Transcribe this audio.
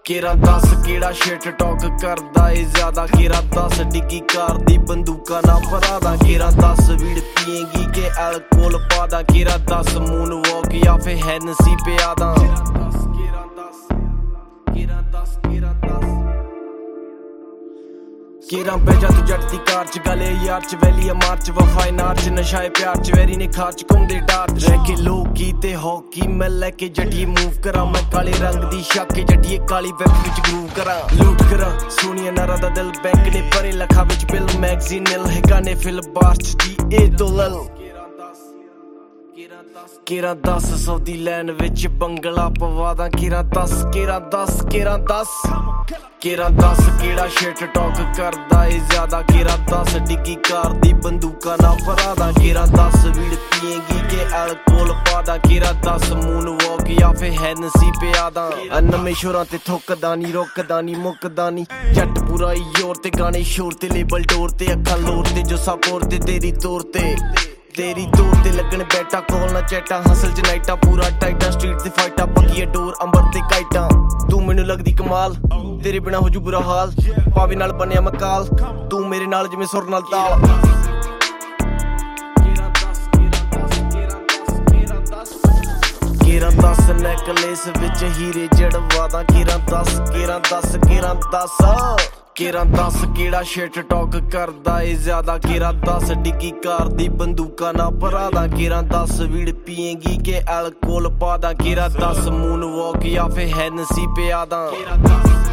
केरा दस केड़ा शिट टॉक करदा ए ज्यादा केरा दस डिग्गी कार दी बंदूका ना फरादा केरा दस वीड पिएगी के अल्कोहल पादा केरा दस मून वॉक या फिर हैनसी पे आदा केरा भेजा तू जट दी कार च गले यार च वैली मार्च वफाए नार च नशाए प्यार च वैरी ने खार च घुमदे डार च रह के लोकी ते हॉकी मैं लैके जटिए मूव करा मैं काले रंग दी शाके जटिए काली वेब विच ग्रूव करा लूट करा सोनिया नारा दा दिल बैंक ने भरे लखा विच बिल मैगजीन निल है गाने फिल बार्च दी ए तो लल केरा दस सऊदी लैन विच बंगला पवादा केरा दस केरा दस केड़ा शिट टॉक करदा ए ज्यादा केरा दस डिग्गी कार दी बंदूका ना फरादा केरा दस वीड पिएगी के अल्कोहल पादा केरा दस मून वॉक या फिर हैनसी पे आदा नमें शोरां ते थुकदा नी रोकदा नी मुकदा नी जट पूरा योर ते गाने शोर ते लेबल डोर ते अखां लोर ते जो सपोर ते तेरी तौर ते लगन बैठा कॉल ना चैटा हसल च नाइटा पूरा टाइटा स्ट्रीट ते फाइटा पक्की डोर अंबर ते काइटा तू मैनू लगदी कमाल तेरे बिना हो जू बुरा हाल पावे नाल बनया मैं काल तू मेरे नाल जिवें सुर नाल ताल केरा दस नेकलेस विच हीरे जड़वादा केरा दस केड़ा शिट टॉक करदा ए ज्यादा केरा दस डिग्गी कार दी बंदूका ना भरादा केरा दस वीड पिएगी के अल्कोहल पादा केरा दस मून वॉक या फिर हैनसी पे आदा